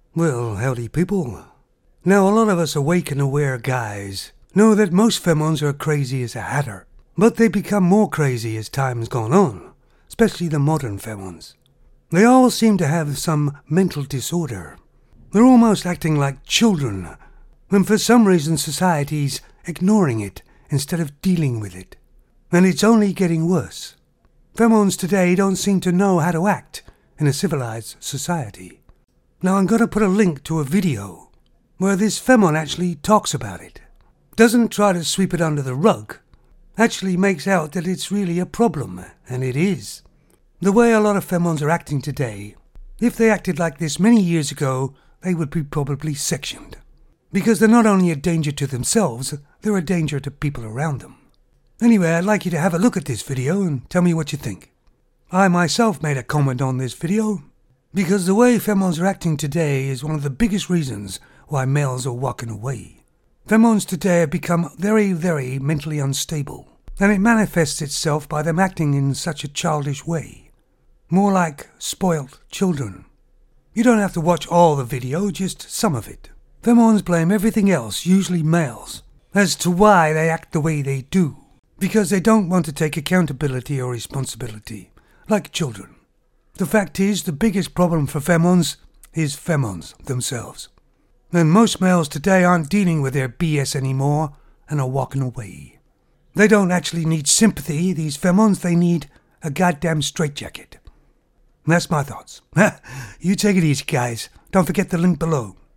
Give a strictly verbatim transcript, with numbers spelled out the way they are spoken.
Well, howdy people. Now a lot of us awake and aware guys know that most femons are crazy as a hatter, but they become more crazy as time's gone on, especially the modern femons. They all seem to have some mental disorder. They're almost acting like children, when for some reason society's ignoring it instead of dealing with it. And it's only getting worse. Femons today don't seem to know how to act in a civilized society. Now I'm going to put a link to a video where this femon actually talks about it. Doesn't try to sweep it under the rug. Actually makes out that it's really a problem, and it is. The way a lot of femons are acting today, if they acted like this many years ago, they would be probably sectioned. Because they're not only a danger to themselves, they're a danger to people around them. Anyway, I'd like you to have a look at this video and tell me what you think. I myself made a comment on this video, because the way femons are acting today is one of the biggest reasons why males are walking away. Femons today have become very, very mentally unstable, and it manifests itself by them acting in such a childish way. More like spoilt children. You don't have to watch all the video, just some of it. Femons blame everything else, usually males, as to why they act the way they do, because they don't want to take accountability or responsibility, like children. The fact is, the biggest problem for femons is femons themselves. And most males today aren't dealing with their B S anymore and are walking away. They don't actually need sympathy, these femons, they need a goddamn straitjacket. And that's my thoughts. You take it easy, guys. Don't forget the link below.